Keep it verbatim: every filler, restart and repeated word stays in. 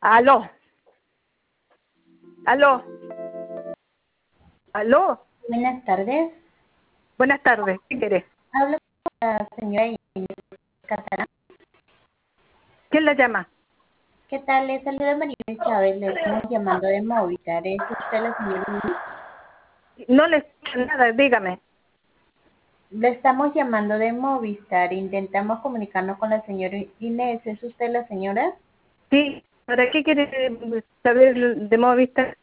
Aló, aló, aló. Buenas tardes. Buenas tardes, ¿qué querés? Hablo con la señora Inés Catalán. ¿Quién la llama? ¿Qué tal? Le saluda María Chávez. Le estamos llamando de Movistar. ¿Es usted la señora Inés? No le escucho nada, dígame. Le estamos llamando de Movistar. Intentamos comunicarnos con la señora Inés. ¿Es usted la señora? Sí, ¿para qué quiere saber de Movistar?